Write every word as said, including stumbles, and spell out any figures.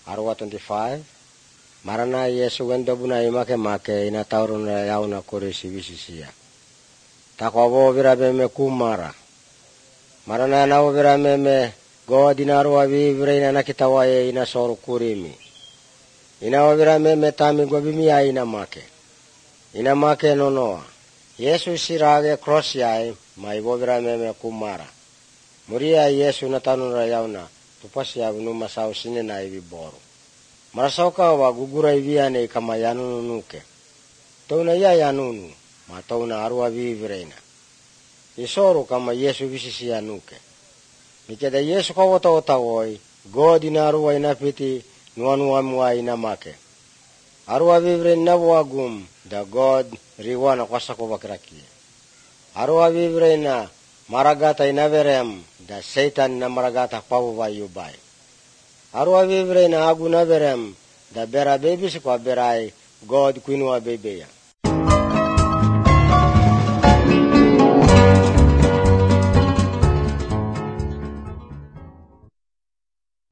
Arwa twenty-five. Marana Yesu wendo buna imake make ina taurun na yauna korisi visisia. Takwa wo vira meme kumara. Marana na wo vira meme go dinarwa vi vira ina nakitawa ye ina soru kurimi. Ina wo vira meme tami go bimia ina make. Ina make nonoa. Yesu sirage cross yai mai wo vira meme kumara. Muria Yesu na tanura yauna tupasi ya numa sau sine na ibi boru. Marasauka wa gugura iviane kama yanunu nuke. Tauna ya yanunu, ma tauna arua vivireina. Isoru kama Yesu visisi ya nuke. Mikeda Yesu kawata wata woi, God ina arua inapiti nuanua mua inamake. Arua vivireina nabuwa gum, da God riwana kwa sako wakirakia. Arua vivireina maragata inaverem, da Satan na maragata pavuva yubai. Arua vivre na agu na verem, da bera baby si kwa berai, God kuinua bebeya.